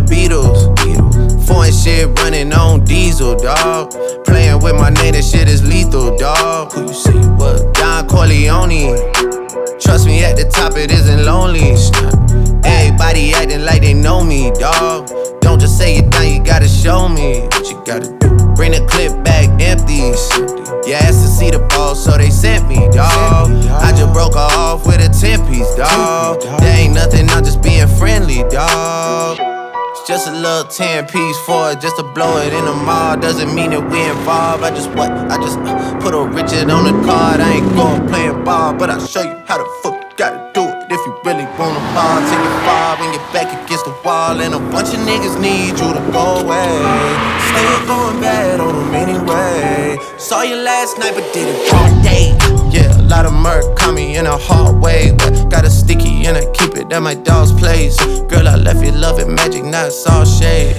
Beatles. Foreign shit running on diesel, dawg. Playing with my name, that shit is lethal, dawg. Who you say you was? Don Corleone. Trust me, at the top it isn't lonely. Everybody acting like they know me, dawg. Don't just say it down, you gotta show me what you gotta do. Bring the clip back empty. You asked to see the ball, so they sent me, dawg. I just broke her off with a 10-piece, dawg. There ain't nothing, I'm just being friendly, dawg. It's just a little 10-piece for it, just to blow it in the mall. Doesn't mean that we involved. I just put a Richard on the card. I ain't going playing ball, but I'll show you how the fuck you gotta do it. If you really wanna ball, take your fall when you're back against the wall. And a bunch of niggas need you to go away. Still going bad on them anyway. Saw you last night, but did it all day. Yeah, a lot of murk caught me in a hard way. But got a sticky and I keep it at my dog's place. Girl, I left you love it magic, not it's all shade.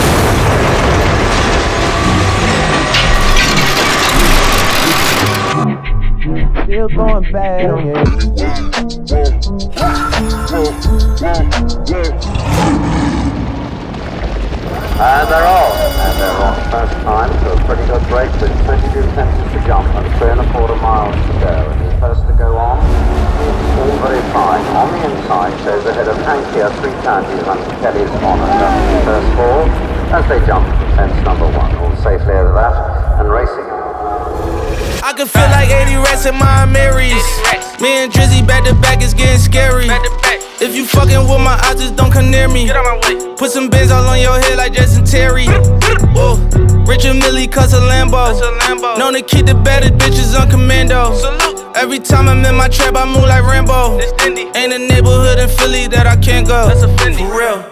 Still going bad on you. And they're on. And they're on first time, so a pretty good break with 22 seconds to jump and 3.25 miles to go. And the first to go on is all very fine. On the inside shows ahead of Hankia, 3 counties under Kelly's on and first four as they jump fence number 1. All safely over that and racing. I can feel like 80 rats in my Marys. Me and Drizzy back to back, it's getting scary. If you fucking with my eyes, just don't come near me. Get out my way. Put some bins all on your head like Jason Terry. Whoa. Richard Millie cuss a Lambo. Known to keep the baddest bitches on commando. Salute. Every time I'm in my trap, I move like Rambo. Ain't a neighborhood in Philly that I can't go. That's a Fendi. For real.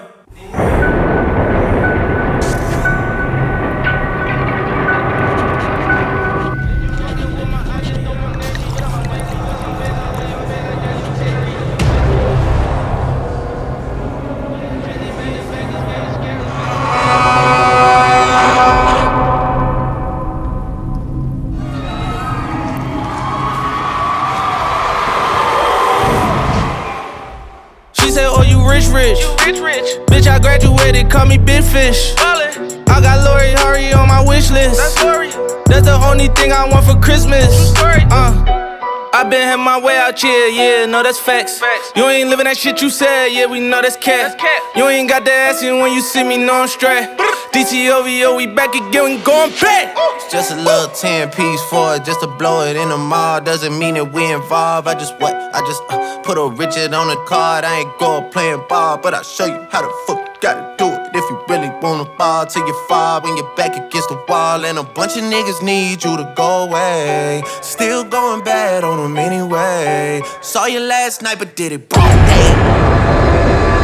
Rich. Bitch, I graduated, call me Big Fish. Ballin'. I got Lori Hurry on my wish list. That's the only thing I want for Christmas. I been had my way out here, yeah, no, that's facts. You ain't living that shit you said, yeah, we know that's cat. You ain't got that ass in when you see me, no, I'm straight. DTOVO, we back again, we going back. It's just a little 10-piece for it, just to blow it in the mall. Doesn't mean that we involved. I just put a Richard on the card. I ain't going playing ball, but I'll show you how the fuck you gotta do it. If you really wanna ball till you fall when you're back against the wall. And a bunch of niggas need you to go away. Still going bad on them anyway. Saw you last night, but did it broad day.